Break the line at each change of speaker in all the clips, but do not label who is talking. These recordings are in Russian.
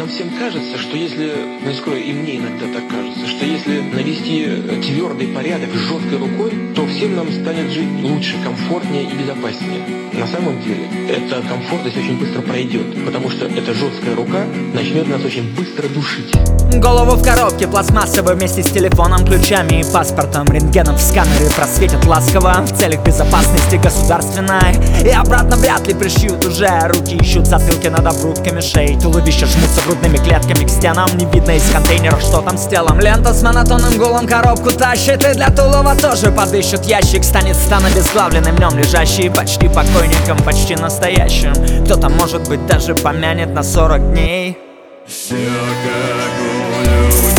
Нам всем кажется, что если, ну скажу, и мне иногда так кажется, что если навести твердый порядок с жесткой рукой, то всем нам станет жить лучше, комфортнее и безопаснее. На самом деле, эта комфортность очень быстро пройдет, потому что эта жесткая рука начнет нас очень быстро душить.
Голову в коробке пластмассовой вместе с телефоном, ключами и паспортом, рентгеном в сканере просветят ласково в целях безопасности государственной. И обратно вряд ли пришьют уже. Руки ищут затылки над обрубками шеи, туловища жмутся грудными клетками к стенам. Не видно из контейнеров, что там с телом. Лента с монотонным гулом коробку тащит, и для Тулова тоже подыщут ящик. Станет стан обезглавленным, в нем лежащий почти покойником, почти настоящим. Кто-то, может быть, даже помянет на 40 дней.
Все как у людей.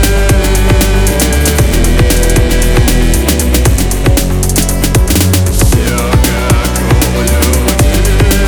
Все как у людей.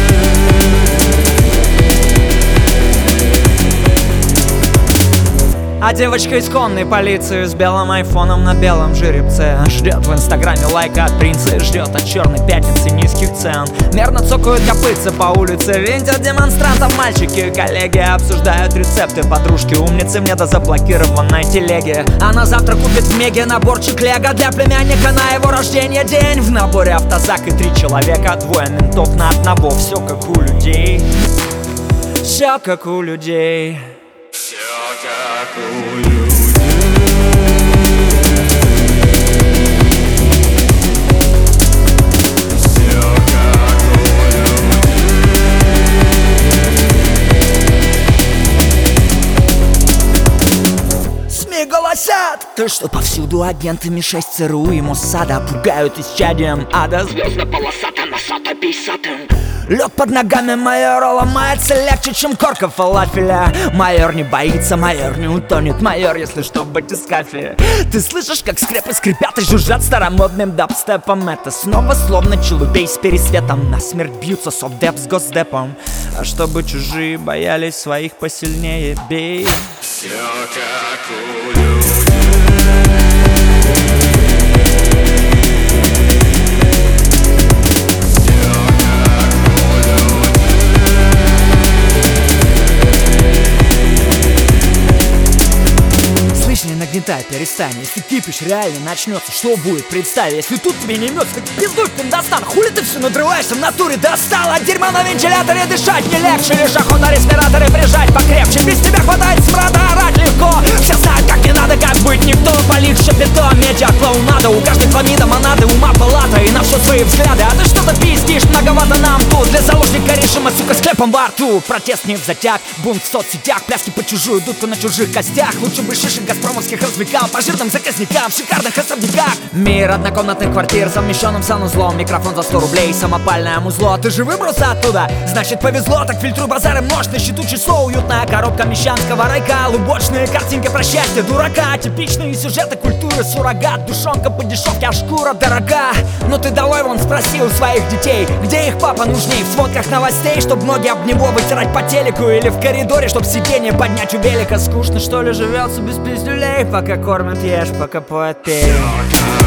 А девочка из конной полиции с белым айфоном на белом жеребце ждет в инстаграме лайка от принца и ждет от черной пятницы низких цен. Мерно цокают копытца по улице, винтят демонстрантов мальчики. Коллеги обсуждают рецепты, подружки умницы мне до заблокированной телеги. А на завтра купит в Меге наборчик лего для племянника на его рождение день. В наборе автозак и 3 человека, 2 ментов на одного. Все как у людей, все как у людей.
Все как у людей. Все как у людей.
СМИ голосят, то что повсюду агенты МИ-6 ЦРУ и Моссада пугают исчадием ада. Звездно-полосатая, носато-пейсатым. Лед под ногами майора ломается легче, чем корка фалафеля. Майор не боится, майор не утонет, майор, если что, в батискафе. Ты слышишь, как скрепы скрипят и жужжат старомодным дабстепом. Это снова словно челубей с пересветом. Насмерть бьются совдеп с госдепом. А чтобы чужие боялись своих посильнее, бей.
Все как у людей.
Не нагнетай, перестань. Если кипиш реально начнется, что будет, представь. Если тут тебе не имется, так пиздуй ты достан. Хули ты все надрываешься, в натуре достал. От дерьма на вентиляторе дышать не легче. Лишь охот на респираторе прижать покрепче. Без тебя хватает смрада, орать легко. Все знают, как не надо, как быть никто. Полегче бетон, медиа, клоунада. У каждой хламида монады, ума палата. И на все свои взгляды. А ты что-то пиздишь, многовато нам тут. Для заложника решима, сука, с клепом во рту. Протест не в затяг, бунт в соцсетях. Пляски по чужую дудку на чужих костях. Лучше бы шишек газпромовских развлекал по жирным заказникам в шикарных особняках. Мир однокомнатных квартир, совмещенным санузлом. Микрофон за 100 рублей, самопальное музло. Ты же выбрался оттуда? Значит повезло. Так фильтруй базары множь, на счету число. Уютная коробка мещанского райка. Лубочные картинки про счастье дурака. Типичные сюжеты культуры, суррогат. Душонка по дешевке, а шкура дорога. Но ты давай вон спроси у своих детей, где их папа нужней. В сводках новостей, чтоб ноги об него вытирать по телеку. Или в коридоре, чтоб сиденье поднять у велика. Скучно что ли живется без пиздюлей? Пока кормят, ешь, пока поет, пей.